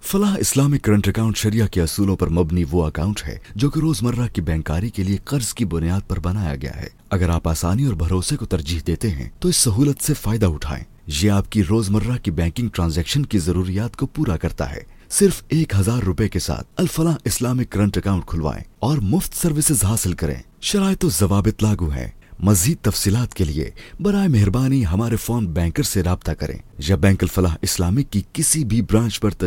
फलाह Islamic current account शरिया के असूलों पर मबनी वो अकाउंट है जो कि रोजमर्रा की बैंकारी के लिए कर्ज की बुनियाद पर बनाया गया है। अगर आप आसानी और भरोसे को तरजीह देते हैं तो इस सहूलत से फायदा उठाएं। ये आपकी रोजमर्रा की बैंकिंग ट्रांजैक्शन की जरूरियात को पूरा करता है। सिर्फ 1000 रुपए के साथ Al Falah Islamic current account खुलवाएं और मुफ्त सर्विसेज हासिल करें। शराइत व ज़वाबित लागू है। मज़ीद तफसीलात के लिए बराए मेहरबानी हमारे फोन बैंकर से राब्ता करें या बैंक अल फलाह इस्लामिक की किसी भी ब्रांच पर